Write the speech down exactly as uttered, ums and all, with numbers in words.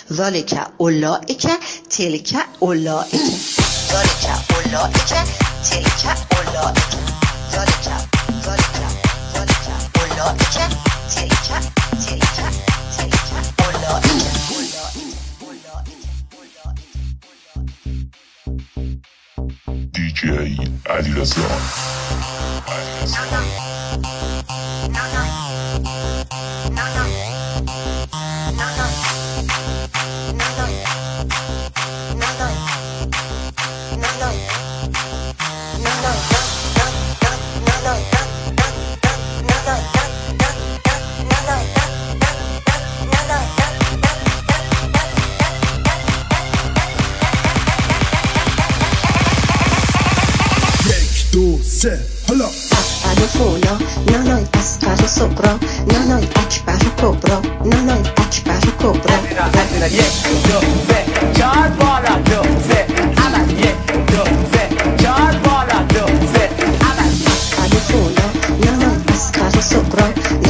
ذالک اولئک تلک اولئک ذالک اولئک تلک اولئک ذالک ذالک ذالک اولئک تلک تلک تلک اولئک دی جی علیرضا حالا اسعد فولا نانای اصغر صغرا نانای اکبر کبرا نانای اکبر کبرا یک دو سه چهار بالا دو سه اول یک دو سه چهار بالا دو سه اول اسعد فولا نانای اصغر صغرا